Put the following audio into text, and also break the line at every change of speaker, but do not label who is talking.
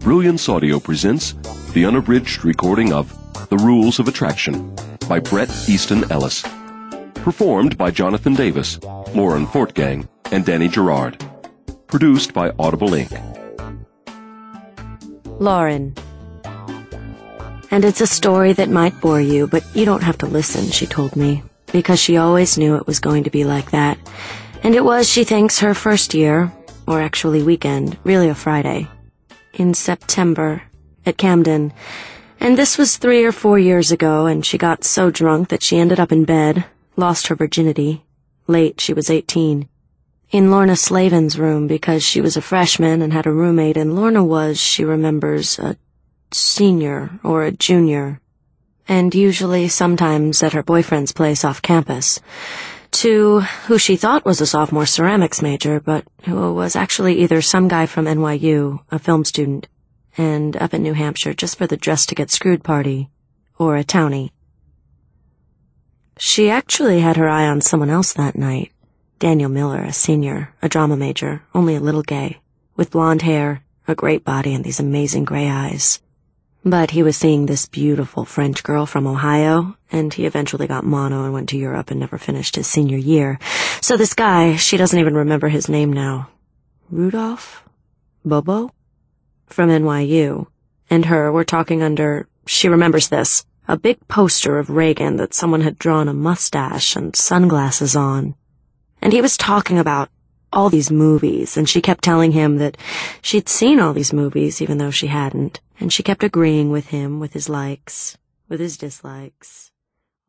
Brilliance Audio presents the unabridged recording of The Rules of Attraction by Bret Easton Ellis. Performed by Jonathan Davis, Lauren Fortgang, and Danny Gerard. Produced by Audible Inc.
Lauren. And it's a story that might bore you, but you don't have to listen, she told me, because she always knew it was going to be like that. And it was, she thinks, her first year, or actually weekend, really a Friday, in September, at Camden. And this was 3 or 4 years ago, and she got so drunk that she ended up in bed, lost her virginity. Late, she was 18. In Lorna Slavin's room, because she was a freshman and had a roommate, and Lorna was, she remembers, a senior or a junior, and usually sometimes at her boyfriend's place off campus, to who she thought was a sophomore ceramics major, but who was actually either some guy from NYU, a film student, and up in New Hampshire just for the dress-to-get-screwed party, or a townie. She actually had her eye on someone else that night, Daniel Miller, a senior, a drama major, only a little gay, with blonde hair, a great body, and these amazing gray eyes. But he was seeing this beautiful French girl from Ohio, and he eventually got mono and went to Europe and never finished his senior year. So this guy, she doesn't even remember his name now. Rudolph? Bobo? From NYU. And her were talking under, she remembers this, a big poster of Reagan that someone had drawn a mustache and sunglasses on. And he was talking about all these movies, and she kept telling him that she'd seen all these movies even though she hadn't, and she kept agreeing with him with his likes, with his dislikes.